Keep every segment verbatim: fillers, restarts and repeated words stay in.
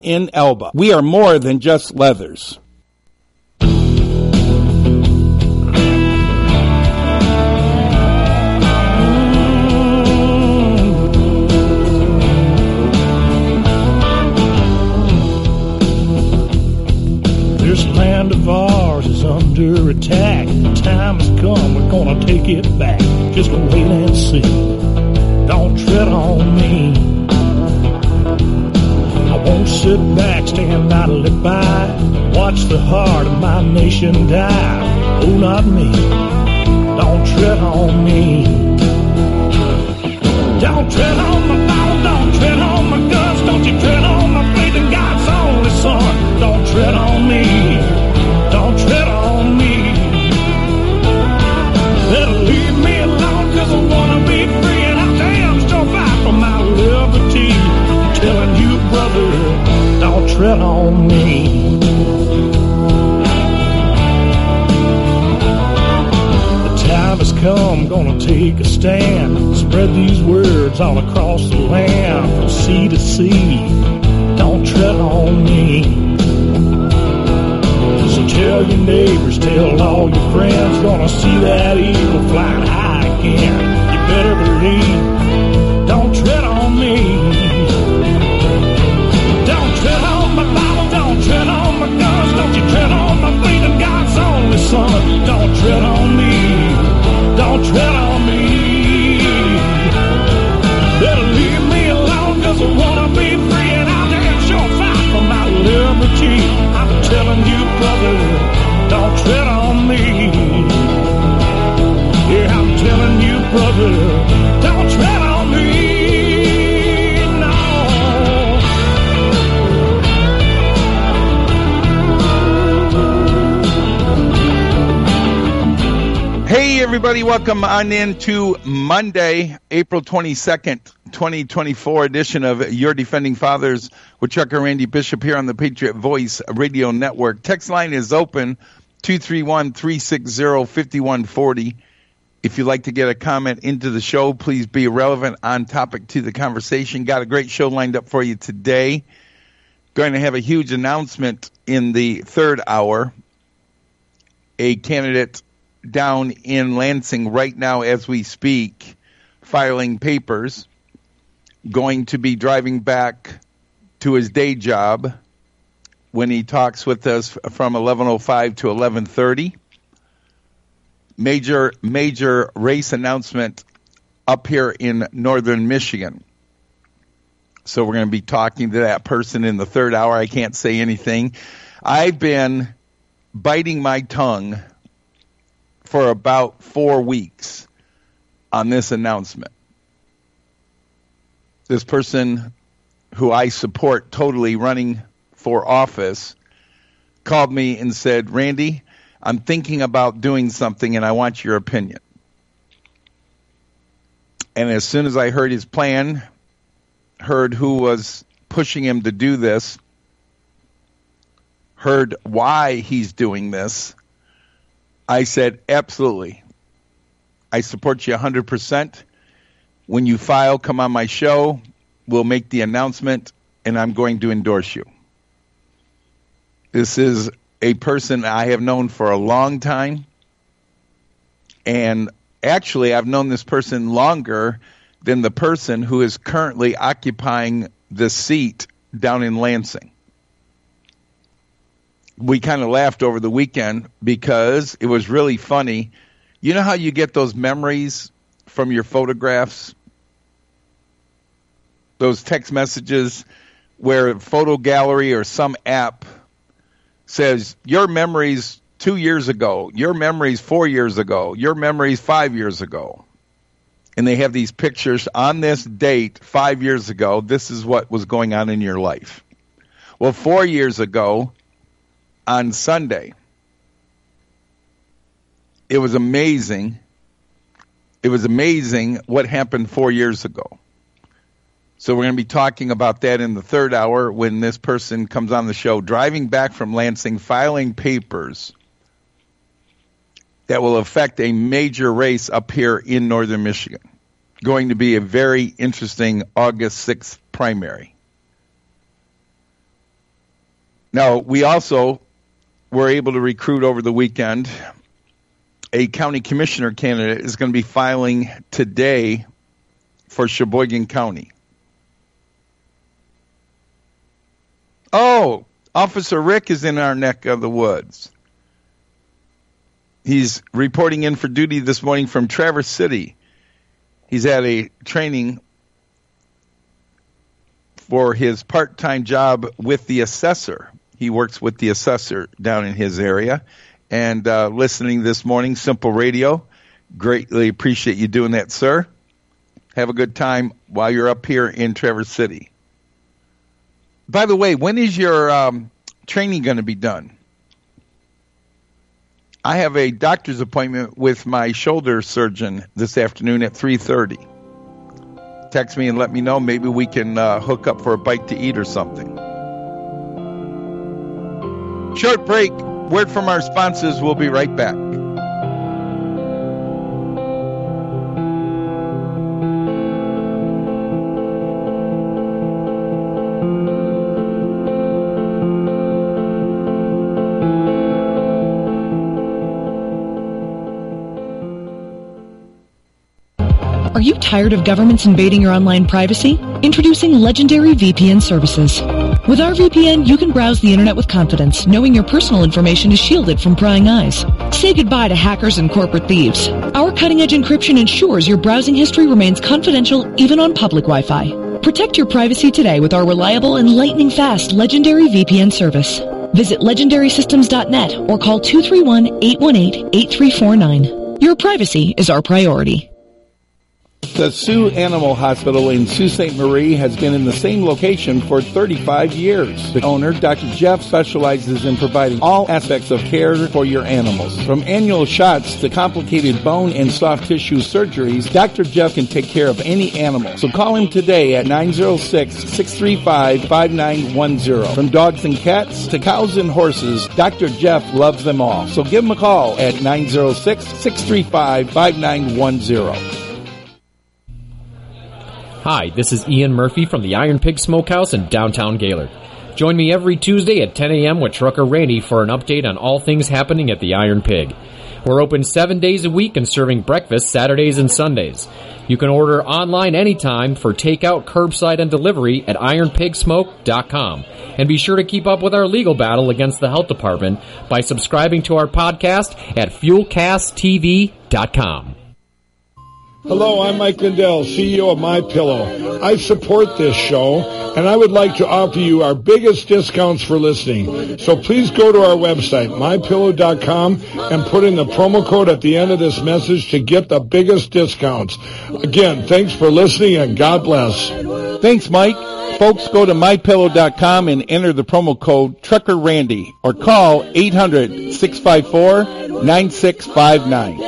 in Elba. We are more than just leathers. This land of ours is under attack. The time has come, we're gonna take it back. Just wait and see. Don't tread on me. I won't sit back, stand idly by. Watch the heart of my nation die. Oh, not me. Don't tread on me. Don't tread on my Bible, don't tread on my guns. Don't you tread on my faith in God's only Son. Don't tread on me. Don't tread on me. Better leave me alone, cause I wanna be free, and I damn sure fight for my liberty. I'm telling you, brother, don't tread on me. The time has come, gonna take a stand. Spread these words all across the land, from sea to sea. Don't tread on me. So tell your neighbors, tell all your friends, gonna see that eagle flying high again. You better believe, don't tread on me. Don't tread on my Bible, don't tread on my guns. Don't you tread on my faith in God's only Son. Don't tread on me, don't tread on me. Better leave me alone, cause I wanna be free, and I'll damn sure fight for my liberty. I'm telling you, brother, don't tread on me. Yeah, I'm telling you, brother, don't tread on me. No. Hey, everybody, welcome on into Monday, April twenty-second, twenty twenty-four edition of Your Defending Fathers with Chuck and Randy Bishop here on the Patriot Voice Radio Network. Text line is open, two three one, three six zero, five one four zero. If you'd like to get a comment into the show, please be relevant, on topic to the conversation. Got a great show lined up for you today. Going to have a huge announcement in the third hour. A candidate down in Lansing right now as we speak, filing papers, going to be driving back to his day job when he talks with us from eleven oh five to eleven thirty. Major, major race announcement up here in northern Michigan. So we're going to be talking to that person in the third hour. I can't say anything. I've been biting my tongue for about four weeks on this announcement. This person who I support totally running for office called me and said, Randy, I'm thinking about doing something and I want your opinion. And as soon as I heard his plan, heard who was pushing him to do this, heard why he's doing this, I said, absolutely. I support you one hundred percent. When you file, come on my show. We'll make the announcement, and I'm going to endorse you. This is a person I have known for a long time. And actually, I've known this person longer than the person who is currently occupying the seat down in Lansing. We kind of laughed over the weekend because it was really funny. You know how you get those memories from your photographs? Those text messages where a photo gallery or some app says, your memories two years ago, your memories four years ago, your memories five years ago. And they have these pictures on this date, five years ago, this is what was going on in your life. Well, four years ago, on Sunday, it was amazing. It was amazing what happened four years ago. So we're going to be talking about that in the third hour when this person comes on the show, driving back from Lansing, filing papers that will affect a major race up here in northern Michigan. Going to be a very interesting August sixth primary. Now, we also were able to recruit over the weekend. A county commissioner candidate is going to be filing today for Sheboygan County. Oh, Officer Rick is in our neck of the woods. He's reporting in for duty this morning from Traverse City. He's at a training for his part-time job with the assessor. He works with the assessor down in his area. And uh, listening this morning, Simple Radio. Greatly appreciate you doing that, sir. Have a good time while you're up here in Traverse City. By the way, when is your um, training going to be done? I have a doctor's appointment with my shoulder surgeon this afternoon at three thirty. Text me and let me know. Maybe we can uh, hook up for a bite to eat or something. Short break. Word from our sponsors. We'll be right back. Are you tired of governments invading your online privacy? Introducing Legendary V P N services. With our V P N, you can browse the internet with confidence, knowing your personal information is shielded from prying eyes. Say goodbye to hackers and corporate thieves. Our cutting-edge encryption ensures your browsing history remains confidential even on public Wi-Fi. Protect your privacy today with our reliable and lightning-fast Legendary V P N service. Visit legendary systems dot net or call two three one, eight one eight, eight three four nine. Your privacy is our priority. The Sioux Animal Hospital in Sault Ste. Marie has been in the same location for thirty-five years. The owner, Doctor Jeff, specializes in providing all aspects of care for your animals. From annual shots to complicated bone and soft tissue surgeries, Doctor Jeff can take care of any animal. So call him today at nine oh six, six three five, five nine one zero. From dogs and cats to cows and horses, Doctor Jeff loves them all. So give him a call at nine oh six, six three five, five nine one zero. Hi, this is Ian Murphy from the Iron Pig Smokehouse in downtown Gaylord. Join me every Tuesday at ten a.m. with Trucker Randy for an update on all things happening at the Iron Pig. We're open seven days a week and serving breakfast Saturdays and Sundays. You can order online anytime for takeout, curbside, and delivery at iron pig smoke dot com. And be sure to keep up with our legal battle against the health department by subscribing to our podcast at fuel cast t v dot com. Hello, I'm Mike Lindell, C E O of MyPillow. I support this show, and I would like to offer you our biggest discounts for listening. So please go to our website, my pillow dot com, and put in the promo code at the end of this message to get the biggest discounts. Again, thanks for listening, and God bless. Thanks, Mike. Folks, go to my pillow dot com and enter the promo code Trucker Randy or call eight hundred, six five four, nine six five nine.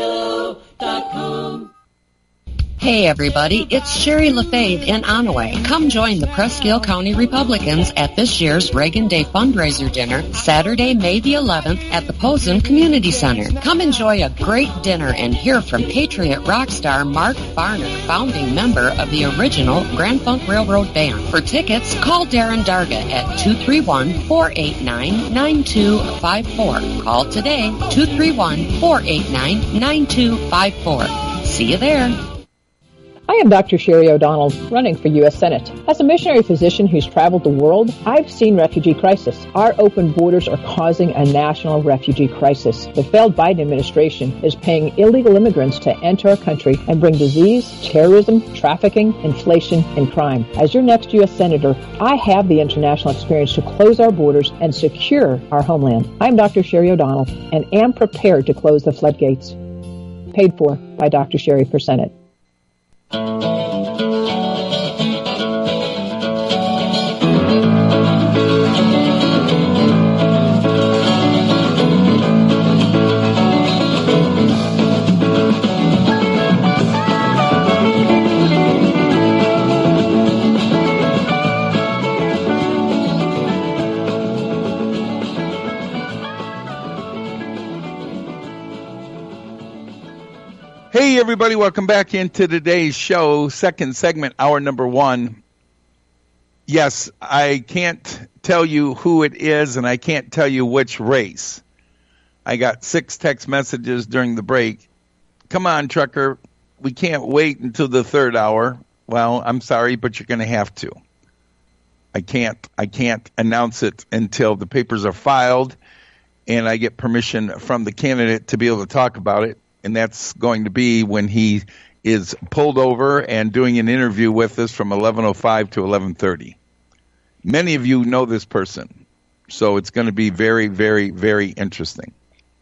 Hey everybody, it's Sherry LaFave in Onaway. Come join the Presque County Republicans at this year's Reagan Day fundraiser dinner, Saturday, May the eleventh at the Posen Community Center. Come enjoy a great dinner and hear from Patriot rock star Mark Varner, founding member of the original Grand Funk Railroad Band. For tickets, call Darren Darga at two three one, four eight nine, nine two five four. Call today, two three one, four eight nine, nine two five four. See you there. I am Doctor Sherry O'Donnell, running for U S Senate. As a missionary physician who's traveled the world, I've seen refugee crisis. Our open borders are causing a national refugee crisis. The failed Biden administration is paying illegal immigrants to enter our country and bring disease, terrorism, trafficking, inflation, and crime. As your next U S Senator, I have the international experience to close our borders and secure our homeland. I'm Doctor Sherry O'Donnell and am prepared to close the floodgates. Paid for by Doctor Sherry for Senate. Hey, everybody, welcome back into today's show, second segment, hour number one. Yes, I can't tell you who it is, and I can't tell you which race. I got six text messages during the break. Come on, trucker. We can't wait until the third hour. Well, I'm sorry, but you're going to have to. I can't I can't announce it until the papers are filed and I get permission from the candidate to be able to talk about it. And that's going to be when he is pulled over and doing an interview with us from eleven oh five to eleven thirty. Many of you know this person, so it's going to be very, very, very interesting.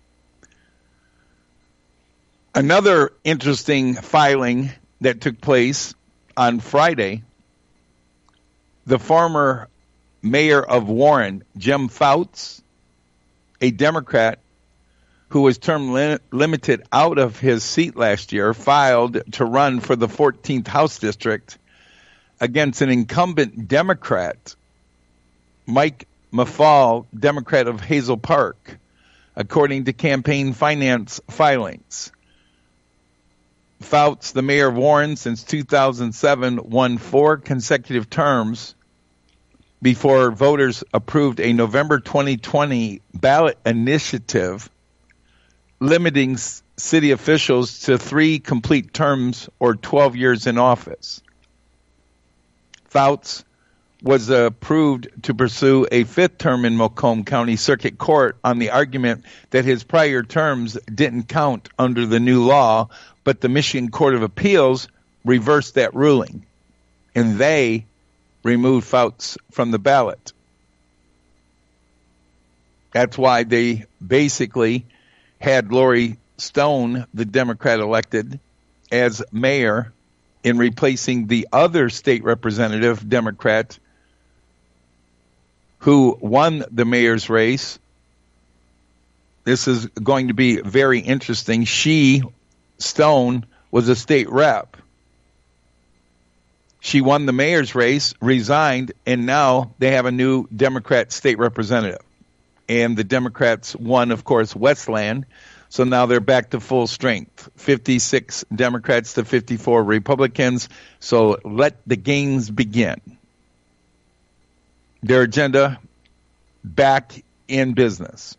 Another interesting filing that took place on Friday, the former mayor of Warren, Jim Fouts, a Democrat who was term li- limited out of his seat last year, filed to run for the fourteenth House District against an incumbent Democrat, Mike Maffall, Democrat of Hazel Park, according to campaign finance filings. Fouts, the mayor of Warren since two thousand seven, won four consecutive terms before voters approved a November twenty twenty ballot initiative limiting city officials to three complete terms or twelve years in office. Fouts was approved to pursue a fifth term in Macomb County Circuit Court on the argument that his prior terms didn't count under the new law, but the Michigan Court of Appeals reversed that ruling, and they removed Fouts from the ballot. That's why they basically had Lori Stone, the Democrat elected, as mayor in replacing the other state representative, Democrat, who won the mayor's race. This is going to be very interesting. She, Stone, was a state rep. She won the mayor's race, resigned, and now they have a new Democrat state representative. And the Democrats won, of course, Westland, so now they're back to full strength. fifty-six Democrats to fifty-four Republicans, so let the games begin. Their agenda back in business.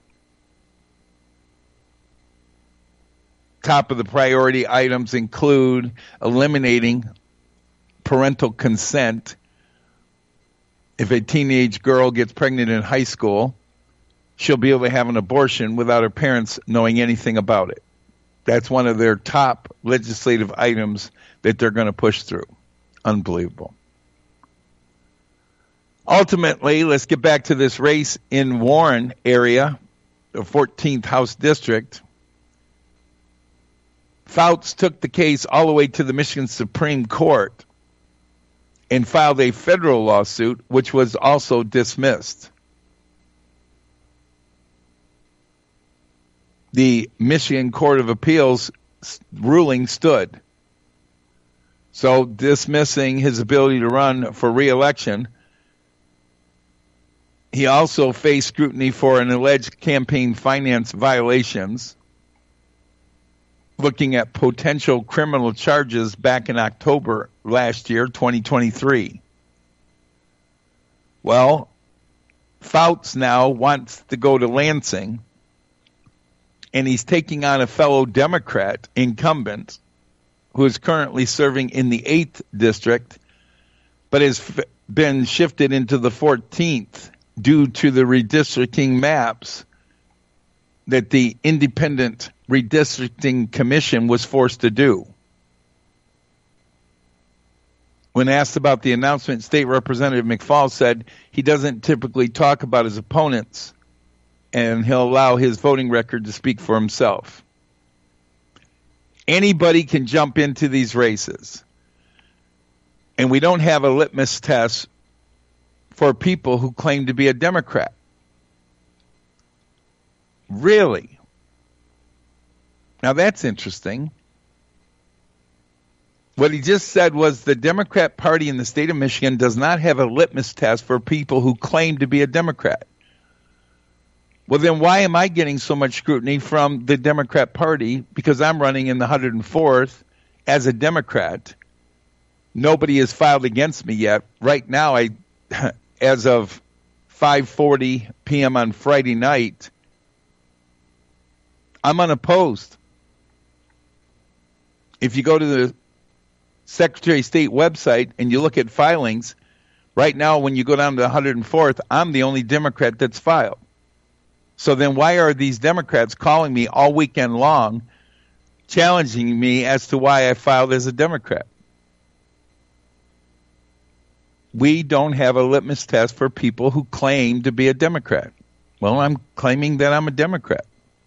Top of the priority items include eliminating parental consent. If a teenage girl gets pregnant in high school, she'll be able to have an abortion without her parents knowing anything about it. That's one of their top legislative items that they're going to push through. Unbelievable. Ultimately, let's get back to this race in Warren area, the fourteenth House District. Fouts took the case all the way to the Michigan Supreme Court and filed a federal lawsuit, which was also dismissed. The Michigan Court of Appeals ruling stood. So dismissing his ability to run for re-election, he also faced scrutiny for an alleged campaign finance violations, looking at potential criminal charges back in October last year, twenty twenty-three. Well, Fouts now wants to go to Lansing, and he's taking on a fellow Democrat incumbent who is currently serving in the eighth district, but has f- been shifted into the fourteenth due to the redistricting maps that the Independent Redistricting Commission was forced to do. When asked about the announcement, State Representative McFall said he doesn't typically talk about his opponents, and he'll allow his voting record to speak for himself. Anybody can jump into these races, and we don't have a litmus test for people who claim to be a Democrat. Really? Now that's interesting. What he just said was the Democrat Party in the state of Michigan does not have a litmus test for people who claim to be a Democrat. Well, then why am I getting so much scrutiny from the Democrat Party? Because I'm running in the one hundred fourth as a Democrat. Nobody has filed against me yet. Right now, I as of five forty p.m. on Friday night, I'm unopposed. If you go to the Secretary of State website and you look at filings, right now when you go down to one hundred fourth, I'm the only Democrat that's filed. So then why are these Democrats calling me all weekend long, challenging me as to why I filed as a Democrat? We don't have a litmus test for people who claim to be a Democrat. Well, I'm claiming that I'm a Democrat.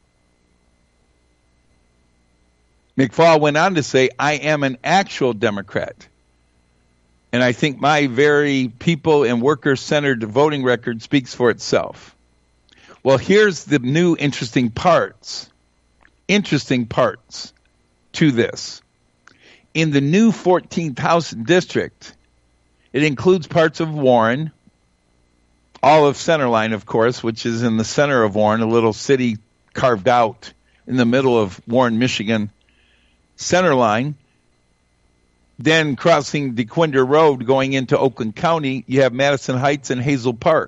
McFaul went on to say, I am an actual Democrat. And I think my very people and worker-centered voting record speaks for itself. Well, here's the new interesting parts, interesting parts to this. In the new fourteenth House District, it includes parts of Warren, all of Centerline, of course, which is in the center of Warren, a little city carved out in the middle of Warren, Michigan. Centerline. Then crossing DeQuinder Road going into Oakland County, you have Madison Heights and Hazel Park.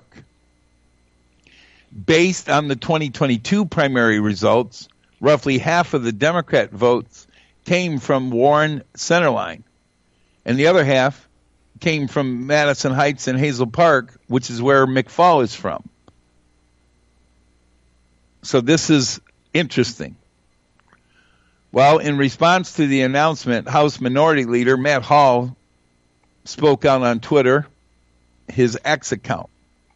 Based on the twenty twenty-two primary results, roughly half of the Democrat votes came from Warren Centerline, and the other half came from Madison Heights and Hazel Park, which is where McFaul is from. So this is interesting. Well, in response to the announcement, House Minority Leader Matt Hall spoke out on Twitter, his X account.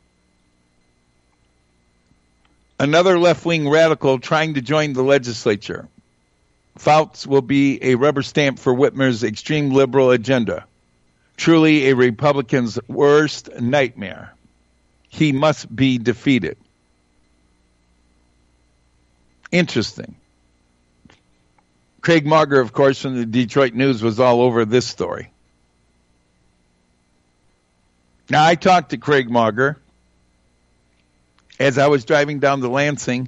Another left-wing radical trying to join the legislature. Fouts will be a rubber stamp for Whitmer's extreme liberal agenda. Truly a Republican's worst nightmare. He must be defeated. Interesting. Craig Mauger, of course, from the Detroit News was all over this story. Now, I talked to Craig Mauger as I was driving down to Lansing,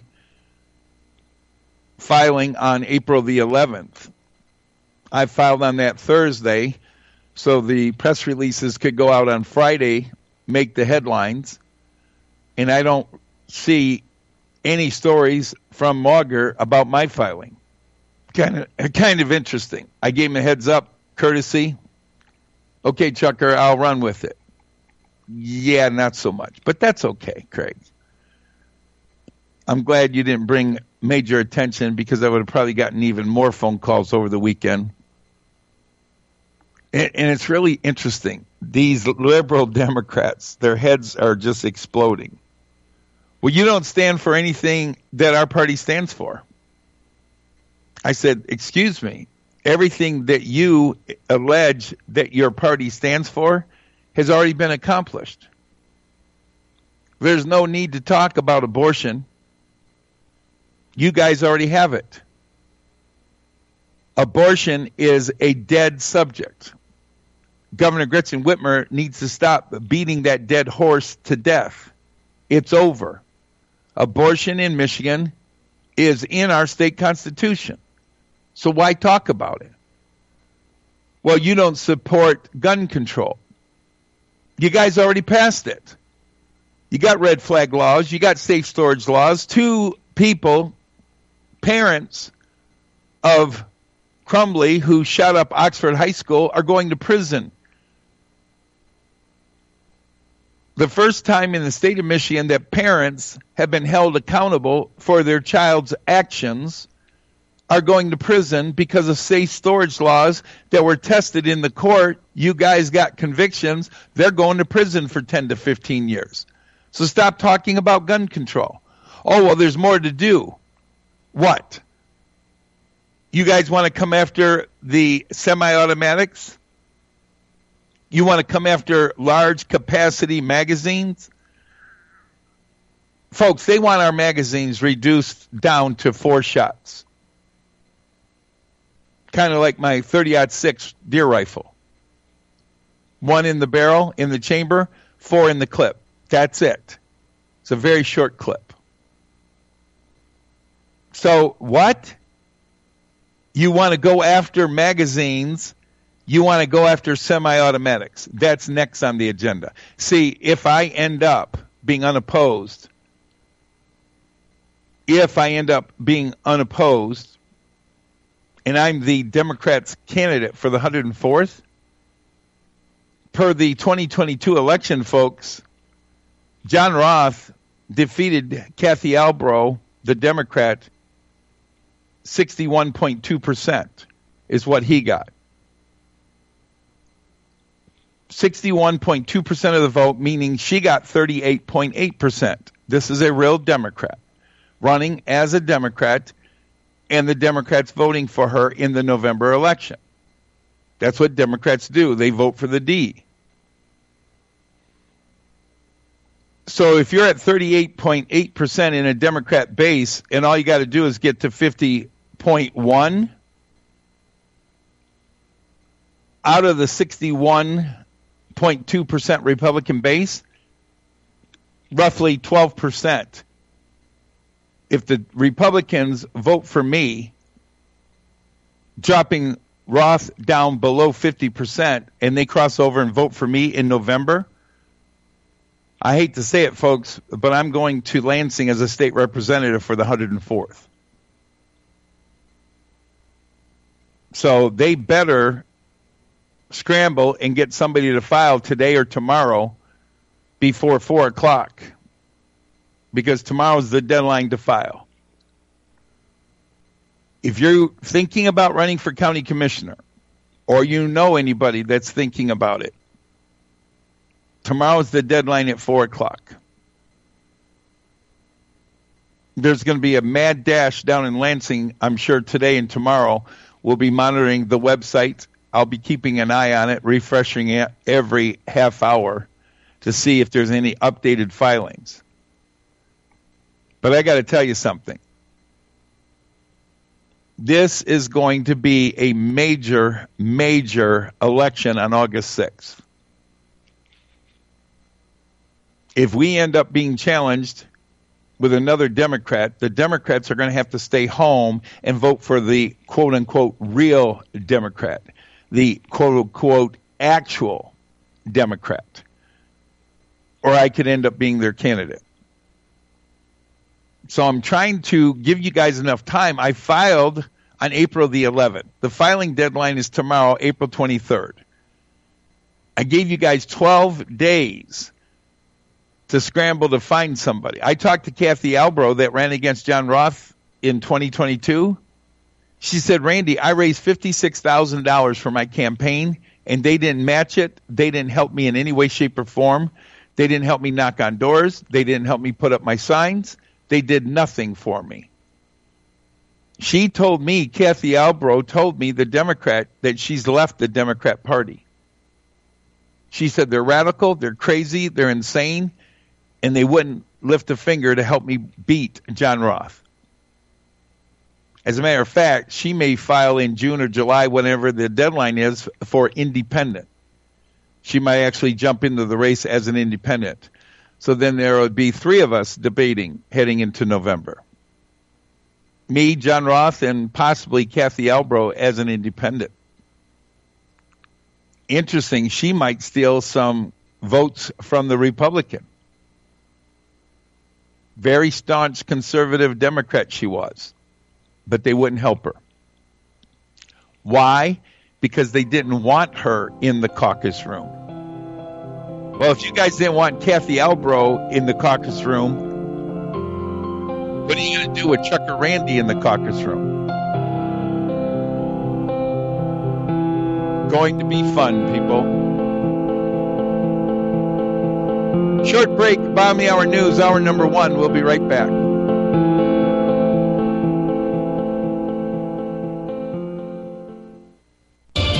filing on April the eleventh. I filed on that Thursday, so the press releases could go out on Friday, make the headlines, and I don't see any stories from Mauger about my filing. Kind of, kind of interesting. I gave him a heads up, courtesy. Okay, Chucker, I'll run with it. Yeah, not so much, but that's okay, Craig. I'm glad you didn't bring major attention because I would have probably gotten even more phone calls over the weekend. And, and it's really interesting. These liberal Democrats, their heads are just exploding. Well, you don't stand for anything that our party stands for. I said, excuse me, everything that you allege that your party stands for has already been accomplished. There's no need to talk about abortion. You guys already have it. Abortion is a dead subject. Governor Gretchen Whitmer needs to stop beating that dead horse to death. It's over. Abortion in Michigan is in our state constitution. So why talk about it? Well, you don't support gun control. You guys already passed it. You got red flag laws. You got safe storage laws. Two people, parents of Crumbley, who shot up Oxford High School, are going to prison. The first time in the state of Michigan that parents have been held accountable for their child's actions are going to prison because of safe storage laws that were tested in the court. You guys got convictions. They're going to prison for ten to fifteen years. So stop talking about gun control. Oh, well, there's more to do. What? You guys want to come after the semi-automatics? You want to come after large capacity magazines? Folks, they want our magazines reduced down to four shots. Kind of like my thirty aught six deer rifle. One in the barrel, in the chamber, four in the clip. That's it. It's a very short clip. So what? You want to go after magazines You want to go after semi-automatics. That's next on the agenda. See, if I end up being unopposed, if I end up being unopposed, and I'm the Democrats' candidate for the one hundred fourth, per the twenty twenty-two election, folks, John Roth defeated Kathy Albro, the Democrat, sixty-one point two percent is what he got. sixty-one point two percent of the vote, meaning she got thirty-eight point eight percent. This is a real Democrat running as a Democrat, and the Democrats voting for her in the November election. That's what Democrats do. They vote for the D. So if you're at thirty-eight point eight percent in a Democrat base, and all you got to do is get to fifty point one out of the sixty-one point two percent Republican base, roughly twelve percent. If the Republicans vote for me, dropping Roth down below fifty percent, and they cross over and vote for me in November, I hate to say it, folks, but I'm going to Lansing as a state representative for the one hundred fourth. So they better scramble and get somebody to file today or tomorrow before four o'clock, because tomorrow's the deadline to file. If you're thinking about running for county commissioner, or you know anybody that's thinking about it, tomorrow's the deadline at four o'clock. There's going to be a mad dash down in Lansing, I'm sure today and tomorrow. We'll be monitoring the website. I'll be keeping an eye on it, refreshing it every half hour to see if there's any updated filings. But I got to tell you something. This is going to be a major, major election on August sixth. If we end up being challenged with another Democrat, the Democrats are going to have to stay home and vote for the quote-unquote real Democrat, the quote-unquote actual Democrat. Or I could end up being their candidate. So I'm trying to give you guys enough time. I filed on April the eleventh. The filing deadline is tomorrow, April twenty-third. I gave you guys twelve days to scramble to find somebody. I talked to Kathy Albro that ran against John Roth in twenty twenty-two. She said, Randy, I raised fifty-six thousand dollars for my campaign, and they didn't match it. They didn't help me in any way, shape, or form. They didn't help me knock on doors. They didn't help me put up my signs. They did nothing for me. She told me, Kathy Albro told me, the Democrat, that she's left the Democrat Party. She said they're radical, they're crazy, they're insane, and they wouldn't lift a finger to help me beat John Roth. As a matter of fact, she may file in June or July, whenever the deadline is, for independent. She might actually jump into the race as an independent. So then there would be three of us debating heading into November. Me, John Roth, and possibly Kathy Albro as an independent. Interesting, she might steal some votes from the Republican. Very staunch conservative Democrat she was, but they wouldn't help her. Why? Because they didn't want her in the caucus room. Well, if you guys didn't want Kathy Albro in the caucus room, what are you going to do with Chuck or Randy in the caucus room? Going to be fun, people. Short break, Bottom of the Hour News, hour number one. We'll be right back.